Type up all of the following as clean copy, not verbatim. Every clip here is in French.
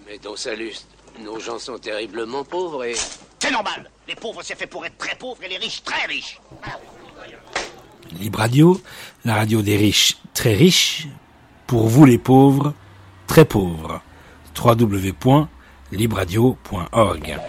Mais dans Saluste, nos gens sont terriblement pauvres et... C'est normal. Les pauvres, c'est fait pour être très pauvres et les riches, très riches. Libre Radio, la radio des riches, très riches. Pour vous les pauvres, très pauvres. www.libradio.org.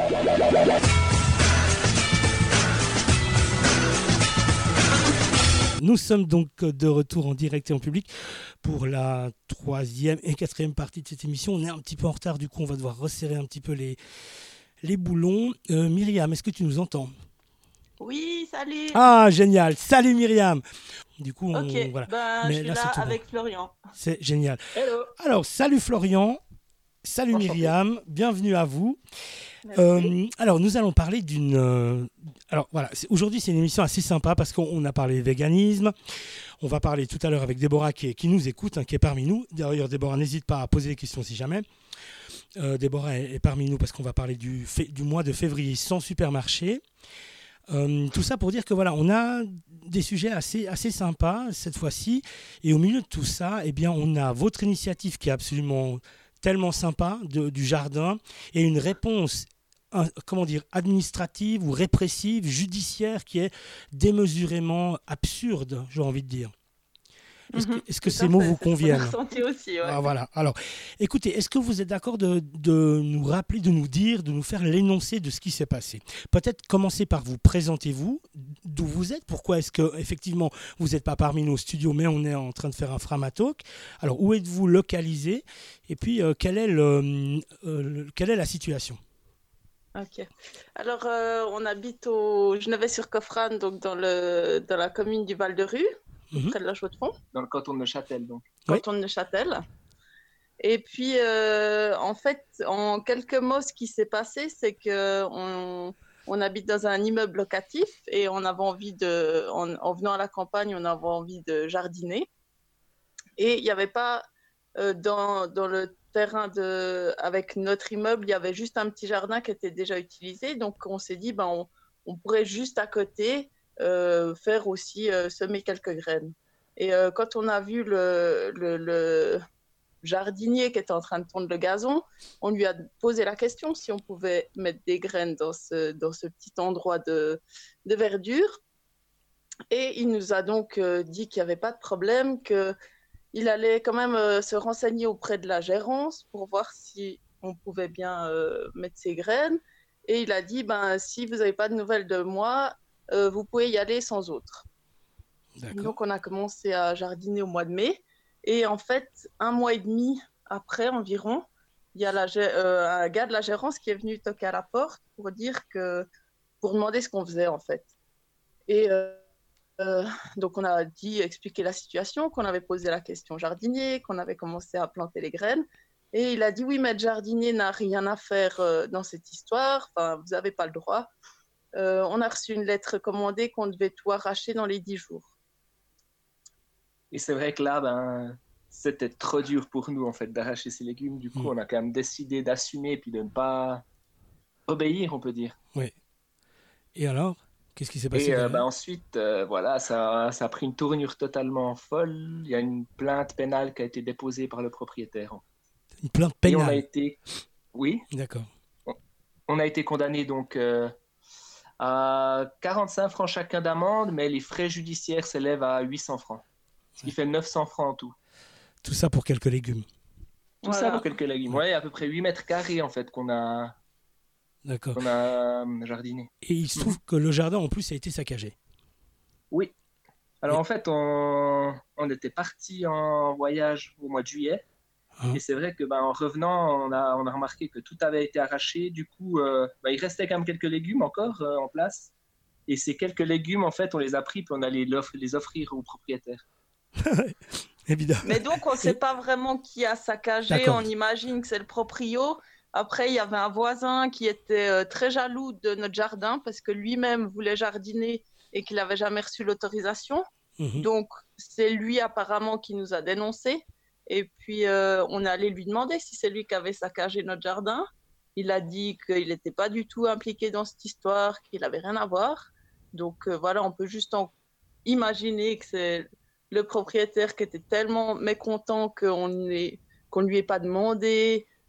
Nous sommes donc de retour en direct et en public pour la 3e et 4e partie de cette émission. On est un petit peu en retard, du coup on va devoir resserrer un petit peu les boulons. Myriam, est-ce que tu nous entends ? Oui, salut. Ah, génial. Salut Myriam. Du coup, ok, voilà. Je suis là avec Florian. C'est génial. Hello. Alors, salut Florian. Salut Enchanté. Myriam. Bienvenue à vous. Alors, nous allons parler d'une... alors, voilà. Aujourd'hui, c'est une émission assez sympa parce qu'on a parlé véganisme. On va parler tout à l'heure avec Déborah qui nous écoute, qui est parmi nous. D'ailleurs, Déborah, n'hésite pas à poser des questions si jamais. Déborah est parmi nous parce qu'on va parler du mois de février sans supermarché. Tout ça pour dire que voilà, on a des sujets assez sympas cette fois-ci. Et au milieu de tout ça, eh bien, on a votre initiative qui est absolument tellement sympa du jardin et une réponse administrative ou répressive, judiciaire qui est démesurément absurde, j'ai envie de dire. Est-ce que ces mots vous conviennent ? Ressenti aussi, ouais. Ah, voilà. Alors, écoutez, est-ce que vous êtes d'accord de nous rappeler, de nous dire, de nous faire l'énoncé de ce qui s'est passé ? Peut-être commencer par vous. Présentez-vous, d'où vous êtes, pourquoi est-ce que effectivement vous n'êtes pas parmi nos studios, mais on est en train de faire un Framatalk. Alors, où êtes-vous localisé ? Et puis, quelle est la situation ? Ok. Alors, on habite au Genevet-sur-Coffrane, donc dans la commune du Val-de-Rue. Près de la Chaux-de-Fonds. Dans le canton de Neuchâtel, donc. Canton de Neuchâtel. Et puis, en fait, en quelques mots, ce qui s'est passé, c'est qu'on habite dans un immeuble locatif et on avait envie en venant à la campagne, on avait envie de jardiner. Et il n'y avait pas, dans le terrain avec notre immeuble, il y avait juste un petit jardin qui était déjà utilisé. Donc, on s'est dit, on pourrait juste à côté faire aussi semer quelques graines. Et quand on a vu le jardinier qui était en train de tondre le gazon, on lui a posé la question si on pouvait mettre des graines dans ce petit endroit de verdure. Et il nous a donc dit qu'il n'y avait pas de problème, qu'il allait quand même se renseigner auprès de la gérance pour voir si on pouvait bien mettre ces graines. Et il a dit, si vous n'avez pas de nouvelles de moi, vous pouvez y aller sans autre. D'accord. Donc, on a commencé à jardiner au mois de mai. Et en fait, 1 mois et demi après environ, il y a un gars de la gérance qui est venu toquer à la porte pour demander ce qu'on faisait, en fait. Et donc, on a expliqué la situation, qu'on avait posé la question au jardinier, qu'on avait commencé à planter les graines. Et il a dit, oui, mais le jardinier n'a rien à faire dans cette histoire. Enfin, vous n'avez pas le droit. On a reçu une lettre recommandée qu'on devait tout arracher dans les 10 jours. Et c'est vrai que là, c'était trop dur pour nous, en fait, d'arracher ces légumes. Du coup, on a quand même décidé d'assumer et puis de ne pas obéir, on peut dire. Oui. Et alors ? Qu'est-ce qui s'est passé ? Et ensuite, voilà, ça a pris une tournure totalement folle. Il y a une plainte pénale qui a été déposée par le propriétaire. Une plainte pénale ? Et on a été... Oui. D'accord. On a été condamné donc à 45 francs chacun d'amende, mais les frais judiciaires s'élèvent à 800 francs. Ce qui fait 900 francs en tout. Tout ça pour quelques légumes. Tout ça pour quelques légumes. Ouais, à peu près 8 mètres carrés en fait qu'on a jardiné. Et il se trouve que le jardin en plus a été saccagé. Oui. Alors en fait, on était parti en voyage au mois de juillet. Et c'est vrai que en revenant, on a remarqué que tout avait été arraché. Du coup, il restait quand même quelques légumes encore en place. Et ces quelques légumes, en fait, on les a pris puis on allait les offrir aux propriétaires. Évidemment. Mais donc, on ne sait pas vraiment qui a saccagé. D'accord. On imagine que c'est le proprio. Après, il y avait un voisin qui était très jaloux de notre jardin parce que lui-même voulait jardiner et qu'il n'avait jamais reçu l'autorisation. Donc, c'est lui apparemment qui nous a dénoncés. Et puis, on est allé lui demander si c'est lui qui avait saccagé notre jardin. Il a dit qu'il n'était pas du tout impliqué dans cette histoire, qu'il n'avait rien à voir. Donc, voilà, on peut juste imaginer que c'est le propriétaire qui était tellement mécontent qu'on ne lui ait pas demandé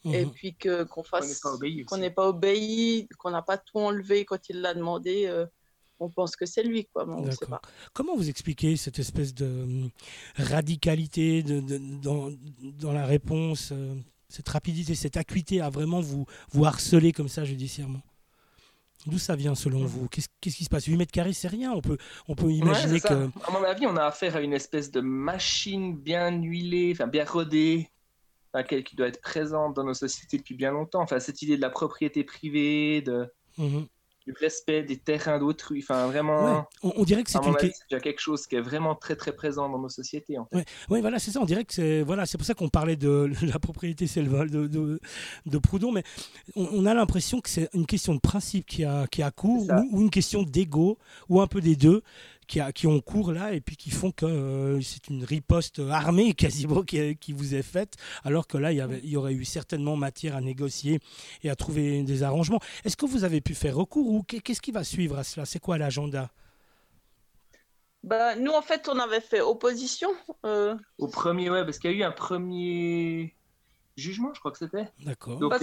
et puis qu'on n'ait pas obéi, qu'on n'a pas tout enlevé quand il l'a demandé. On pense que c'est lui, quoi, mais on ne sait pas. Comment vous expliquez cette espèce de radicalité dans la réponse, cette rapidité, cette acuité à vraiment vous harceler comme ça judiciairement? D'où ça vient selon vous? Qu'est-ce qui se passe? 8 mètres carrés, c'est rien. On peut imaginer que... À mon avis, on a affaire à une espèce de machine bien huilée, bien rodée, qui doit être présente dans nos sociétés depuis bien longtemps. Enfin, cette idée de la propriété privée, du respect des terrains d'autrui, vraiment... Ouais. On dirait que c'est déjà quelque chose qui est vraiment très très présent dans nos sociétés, en fait. Ouais, voilà, c'est ça. On dirait que c'est pour ça qu'on parlait de la propriété, c'est le vol de Proudhon, mais on a l'impression que c'est une question de principe qui a cours, ou une question d'ego, ou un peu des deux, qui ont cours là, et puis qui font que c'est une riposte armée quasiment qui vous est faite, alors que là, il y aurait eu certainement matière à négocier et à trouver des arrangements. Est-ce que vous avez pu faire recours, ou qu'est-ce qui va suivre à cela? C'est quoi l'agenda? Nous, en fait, on avait fait opposition. Au premier, parce qu'il y a eu un premier jugement, je crois que c'était. D'accord. Donc, parce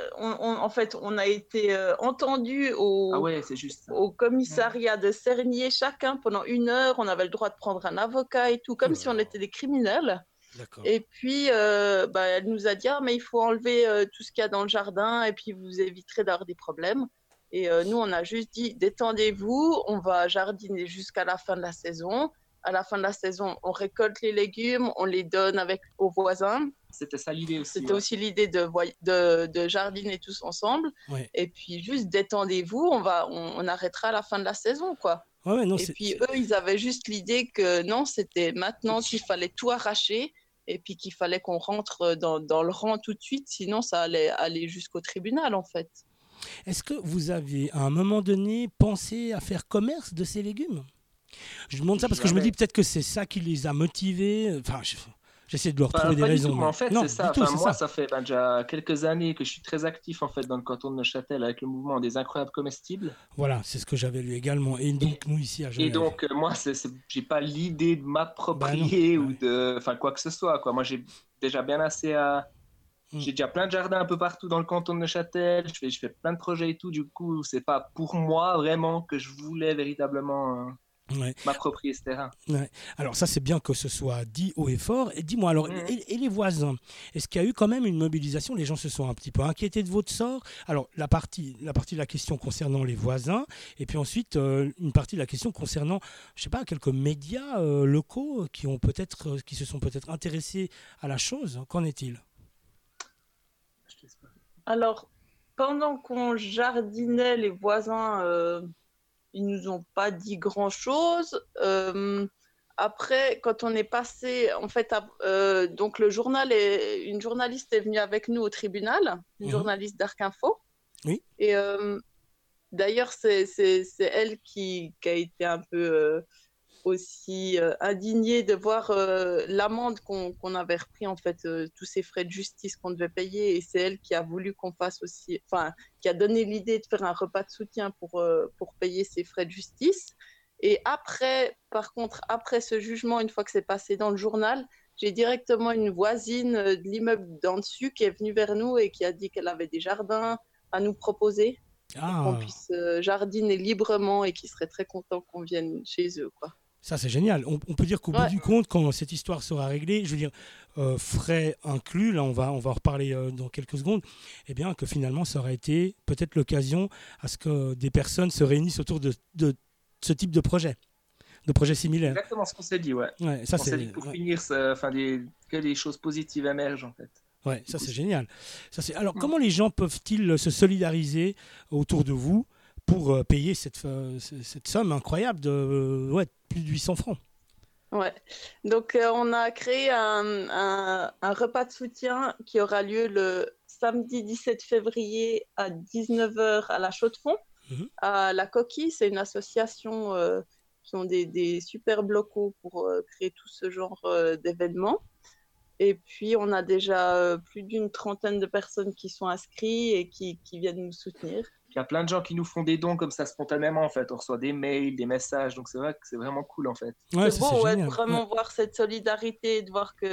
on a été entendu au commissariat de Cernier, chacun pendant 1 heure. On avait le droit de prendre un avocat et tout, comme si on était des criminels. D'accord. Et puis, elle nous a dit, mais il faut enlever tout ce qu'il y a dans le jardin et puis vous éviterez d'avoir des problèmes. Et nous, on a juste dit, détendez-vous, on va jardiner jusqu'à la fin de la saison. À la fin de la saison, on récolte les légumes, on les donne aux voisins. C'était ça l'idée aussi. C'était aussi l'idée de jardiner tous ensemble. Ouais. Et puis, juste détendez-vous, on arrêtera à la fin de la saison, quoi. Puis, eux, ils avaient juste l'idée que non, c'était maintenant qu'il fallait tout arracher et puis qu'il fallait qu'on rentre dans le rang tout de suite, sinon ça allait aller jusqu'au tribunal, en fait. Est-ce que vous avez, à un moment donné, pensé à faire commerce de ces légumes? Je demande ça parce que je me dis peut-être que c'est ça qui les a motivés. Enfin, j'essaie de leur trouver des raisons. Mais en fait, c'est ça. Moi, ça fait déjà quelques années que je suis très actif en fait dans le canton de Neuchâtel avec le mouvement des incroyables comestibles. Voilà, c'est ce que j'avais lu également. Et donc, nous ici à Genève. Et donc, moi, j'ai pas l'idée de m'approprier ou de, quoi que ce soit. Quoi. Moi, j'ai déjà bien assez à... J'ai déjà plein de jardins un peu partout dans le canton de Neuchâtel. Je fais plein de projets et tout. Du coup, c'est pas pour moi vraiment que je voulais véritablement m'approprier ce terrain. Ouais. Alors ça, c'est bien que ce soit dit haut et fort. Et dis-moi alors, et les voisins, est-ce qu'il y a eu quand même une mobilisation? Les gens se sont un petit peu inquiétés de votre sort. Alors la partie de la question concernant les voisins, et puis ensuite une partie de la question concernant, je sais pas, quelques médias locaux qui se sont peut-être intéressés à la chose. Qu'en est-il? Alors, pendant qu'on jardinait, les voisins, ils nous ont pas dit grand-chose. Après, quand on est passé, en fait, donc une journaliste est venue avec nous au tribunal, une journaliste d'Arc Info. Oui. Et d'ailleurs, c'est elle qui a été un peu aussi indignée de voir l'amende qu'on avait repris, en fait, tous ces frais de justice qu'on devait payer. Et c'est elle qui a voulu qu'on fasse aussi, qui a donné l'idée de faire un repas de soutien pour payer ces frais de justice. Et après, par contre, après ce jugement, une fois que c'est passé dans le journal, j'ai directement une voisine de l'immeuble d'en dessus qui est venue vers nous et qui a dit qu'elle avait des jardins à nous proposer pour qu'on puisse jardiner librement et qu'ils seraient très contents qu'on vienne chez eux, quoi. Ça, c'est génial. On peut dire qu'au bout du compte, quand cette histoire sera réglée, je veux dire, frais inclus, là on va en reparler dans quelques secondes, eh bien que finalement ça aurait été peut-être l'occasion à ce que des personnes se réunissent autour de ce type de projets similaires. Exactement ce qu'on s'est dit, ça, on s'est dit pour finir, que des choses positives émergent en fait. Ouais, ça c'est génial. Alors comment les gens peuvent-ils se solidariser autour de vous pour payer cette somme incroyable de plus de 800 francs. Ouais. Donc, on a créé un repas de soutien qui aura lieu le samedi 17 février à 19h à la Chaux-de-Fonds, à La Coquille. C'est une association qui ont des super locaux pour créer tout ce genre d'événements. Et puis, on a déjà plus d'une trentaine de personnes qui sont inscrites et qui viennent nous soutenir. Il y a plein de gens qui nous font des dons comme ça spontanément, en fait. On reçoit des mails, des messages, donc c'est vrai que c'est vraiment cool, en fait. Ouais, c'est beau, de vraiment voir cette solidarité, de voir qu'il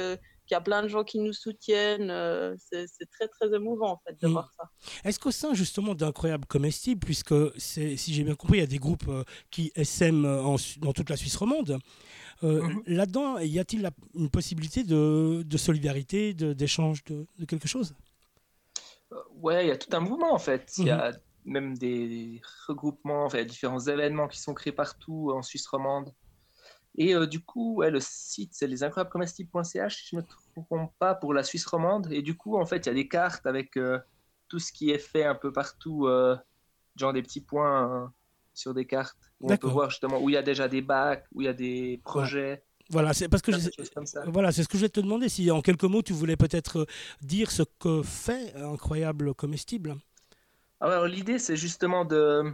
qu'il y a plein de gens qui nous soutiennent. C'est très, très émouvant, en fait, de voir ça. Est-ce qu'au sein, justement, d'Incroyable Comestible, puisque, si j'ai bien compris, il y a des groupes qui essaiment dans toute la Suisse romande, là-dedans, y a-t-il une possibilité de solidarité, d'échange de quelque chose? Ouais, il y a tout un mouvement, en fait. Il y a même des regroupements, enfin, différents événements qui sont créés partout en Suisse romande. Et du coup, le site, c'est lesincroyablescomestibles.ch, si je ne me trompe pas, pour la Suisse romande. Et du coup, en fait, il y a des cartes avec tout ce qui est fait un peu partout, genre des petits points sur des cartes, où on peut voir justement où il y a déjà des bacs, où il y a des projets. Ouais. Voilà, c'est parce que voilà, c'est ce que je vais te demander, si en quelques mots, tu voulais peut-être dire ce que fait Incroyable Comestible. Alors, l'idée, c'est justement de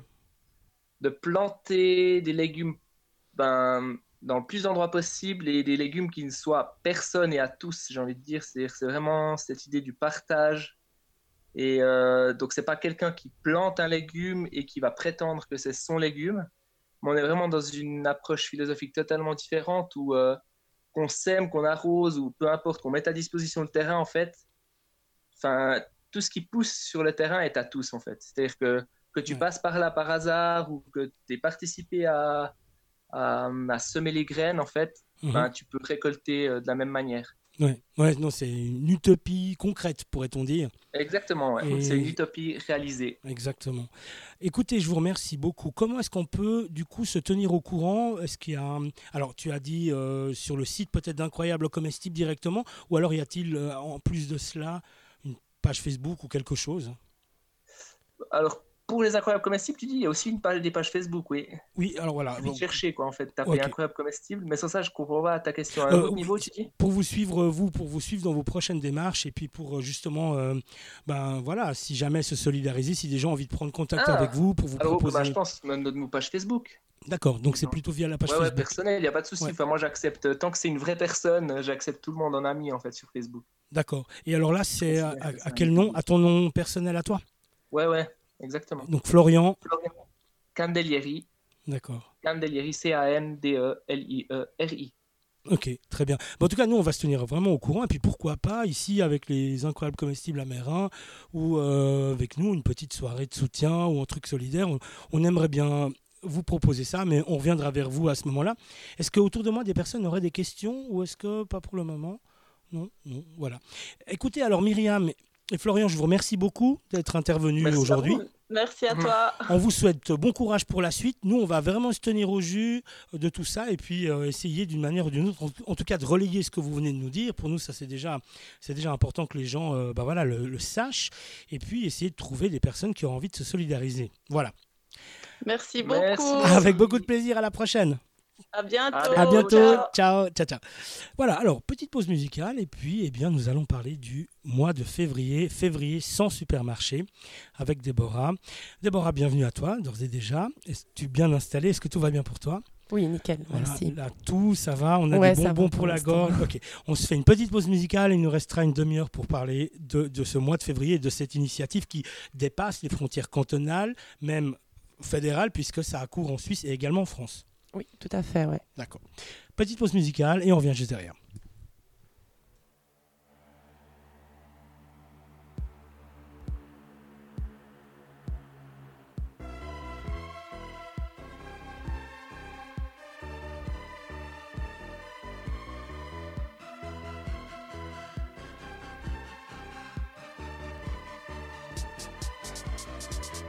planter des légumes dans le plus d'endroits possible et des légumes qui ne soient à personne et à tous, j'ai envie de dire. C'est vraiment cette idée du partage. Et donc, c'est pas quelqu'un qui plante un légume et qui va prétendre que c'est son légume. Mais on est vraiment dans une approche philosophique totalement différente où qu'on sème, qu'on arrose ou peu importe, qu'on mette à disposition le terrain, en fait. Enfin, tout ce qui pousse sur le terrain est à tous, en fait. C'est-à-dire que tu passes par là par hasard ou que tu aies participé à semer les graines, en fait, tu peux récolter de la même manière. Ouais, non, c'est une utopie concrète, pourrait-on dire. Exactement, ouais. C'est une utopie réalisée. Exactement. Écoutez, je vous remercie beaucoup. Comment est-ce qu'on peut, du coup, se tenir au courant? Est-ce qu'il y a Alors, tu as dit sur le site peut-être d'Incroyable Comestible directement, ou alors y a-t-il, en plus de cela, une page Facebook ou quelque chose? Alors, pour les Incroyables Comestibles, tu dis, il y a aussi des pages Facebook, oui. Oui, alors voilà. Tu peux chercher, quoi, en fait. Taper Incroyables Comestibles, mais sans ça, je ne comprends pas ta question. À un autre niveau, tu dis? Pour vous suivre dans vos prochaines démarches, et puis pour justement, voilà, si jamais se solidariser, si des gens ont envie de prendre contact avec vous, pour vous proposer... je pense notre page Facebook. D'accord, donc c'est plutôt via la page Facebook. Ouais, personnel, il n'y a pas de souci. Ouais. Enfin, moi, j'accepte, tant que c'est une vraie personne, j'accepte tout le monde en ami, en fait, sur Facebook. D'accord. Et alors là, c'est à quel nom? À ton nom personnel à toi? Ouais, exactement. Donc Florian Candelieri. D'accord. Candelieri, Candelieri. Ok, très bien. Bon, en tout cas, nous, on va se tenir vraiment au courant. Et puis, pourquoi pas, ici, avec les Incroyables Comestibles à Meyrin, ou avec nous, une petite soirée de soutien ou un truc solidaire. On aimerait bien vous proposer ça, mais on reviendra vers vous à ce moment-là. Est-ce qu'autour de moi, des personnes auraient des questions, ou est-ce que pas pour le moment? Non, voilà. Écoutez, alors Myriam et Florian, je vous remercie beaucoup d'être intervenus aujourd'hui. Merci à toi. On vous souhaite bon courage pour la suite. Nous, on va vraiment se tenir au jus de tout ça et puis essayer d'une manière ou d'une autre, en tout cas, de relayer ce que vous venez de nous dire. Pour nous, ça c'est déjà important que les gens le sachent et puis essayer de trouver des personnes qui ont envie de se solidariser. Voilà. Merci beaucoup. Avec beaucoup de plaisir. À la prochaine. À bientôt. À bientôt. Ciao. Voilà, alors, petite pause musicale et puis, nous allons parler du mois de février sans supermarché avec Déborah. Déborah, bienvenue à toi, d'ores et déjà. Es-tu bien installée? Est-ce que tout va bien pour toi? Oui, nickel, merci. Là, tout, ça va, on a des bonbons pour la gorge. Ok, on se fait une petite pause musicale, il nous restera une demi-heure pour parler de ce mois de février et de cette initiative qui dépasse les frontières cantonales, même fédérales, puisque ça a cours en Suisse et également en France. Oui, tout à fait, ouais. D'accord. Petite pause musicale et on revient juste derrière.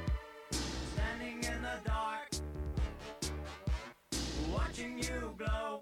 Watching you glow.